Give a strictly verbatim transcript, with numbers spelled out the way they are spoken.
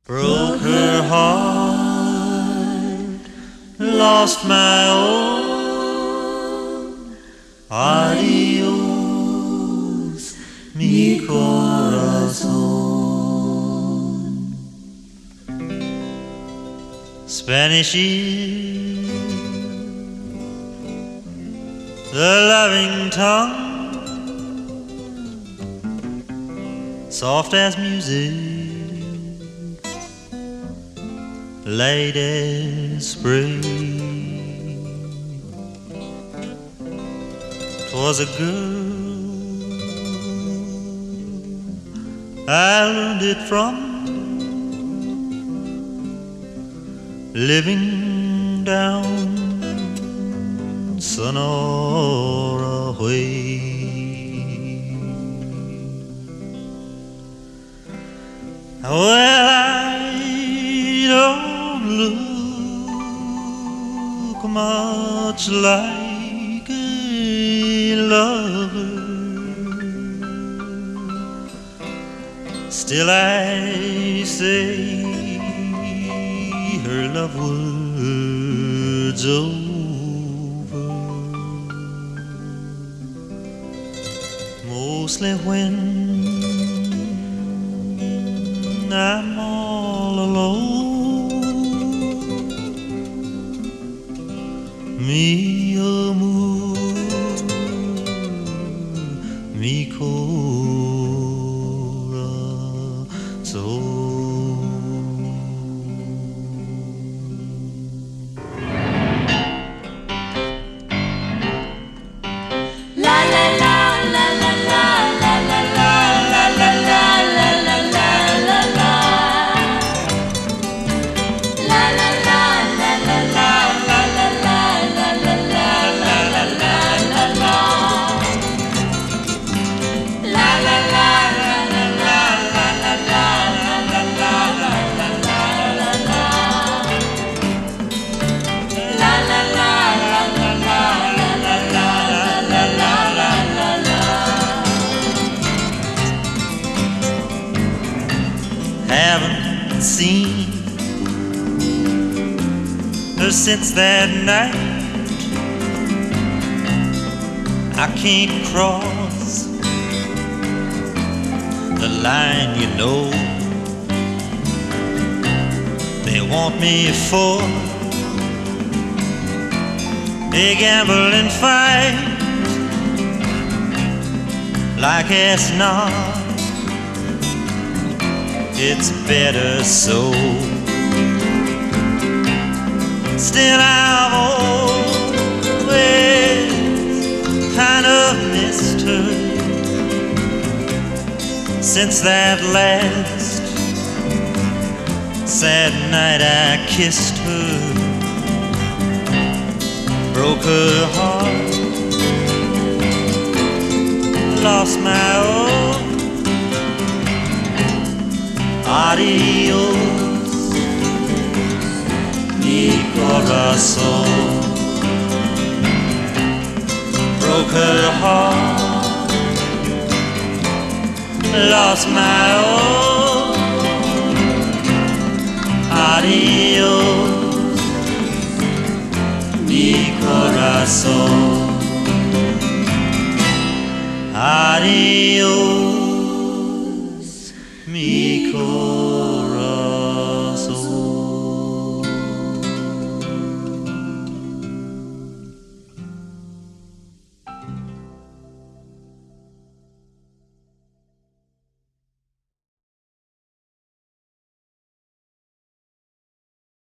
Broke her heart, lost my own. Adios, mi corazón. Spanish is the loving tongue, soft as music, light as spring. 'Twas a girl I learned it from, living down Sonora way. Well, I don't look much like a lover, still I say her love words over. Mostly when I'm all alone, mi amor, mi corazón. Haven't seen her since that night. I can't cross the line, you know. They want me for a gambling fight, like it's not. It's better so. Still I've always kind of missed her since that last sad night I kissed her. Broke her heart, lost my own. Adios, mi corazón. Broke her heart, lost my own. Adios, mi corazón. Adios, mi corazón.